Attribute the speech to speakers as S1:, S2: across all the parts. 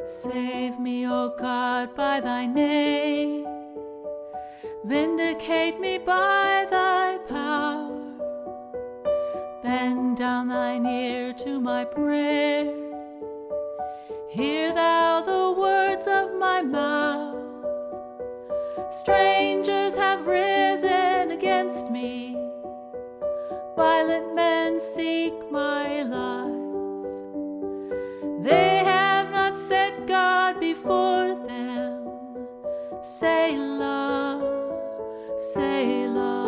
S1: Save me, O God, by thy name. Vindicate me by thy power. Bend down thine ear to my prayer. Hear thou the words of my mouth. Strangers have risen against me. Violent men seek my life. They have not set God before them. Selah, Selah.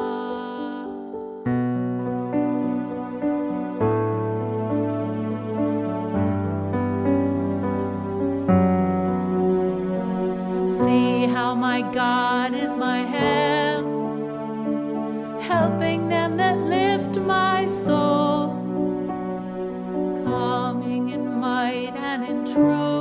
S1: See how my God is my help, helping them that lift my soul, coming in might and in truth.